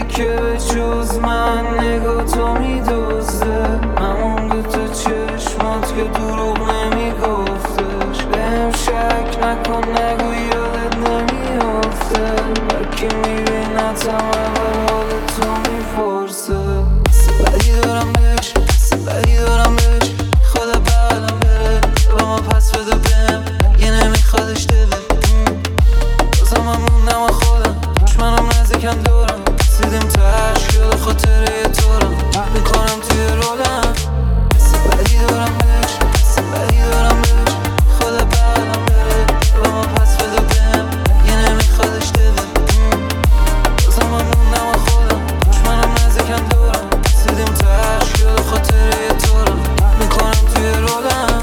که به جز من نگاه تو میدزده، همون دوتا چشمات که دروغ نمیگفتش. بهم شک نکن نگو یادت نمیافته، هرکی میبینتم اول حال تو میپرسه. بدی دارم بهش، بدی دارم بهش، خدا بعدم بره و ما پس بده بهم، یه نمیخوادش دلت. بازم من موندم و خودم دشمنم نزدیکم دورم، رسیدیم تهش یاد خاطره طورم میکنم توی رولم. بدی دارم بهش، بدی دارم بهش، خدا بعدم بره و ما پس بده بهم، یه نمیخوادش دلت. بازم من موندم و خودم دشمنم نزدیکم دورم، رسیدیم تهش یاد خاطره طورم میکنم توی رولم.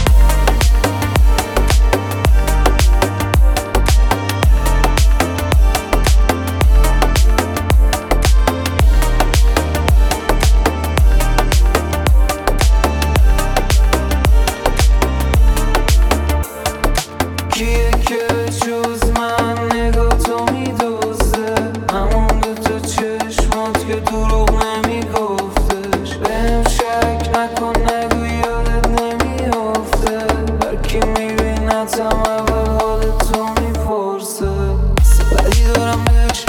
کیه که به جز من نگاه تو میدزده، همون دوتا چشمات که دروغ نمیگفتش. بهم شک نکن نگو یادت نمیافته، هرکی میبینتم اول حال تو میپرسه. بدی دارم بهش،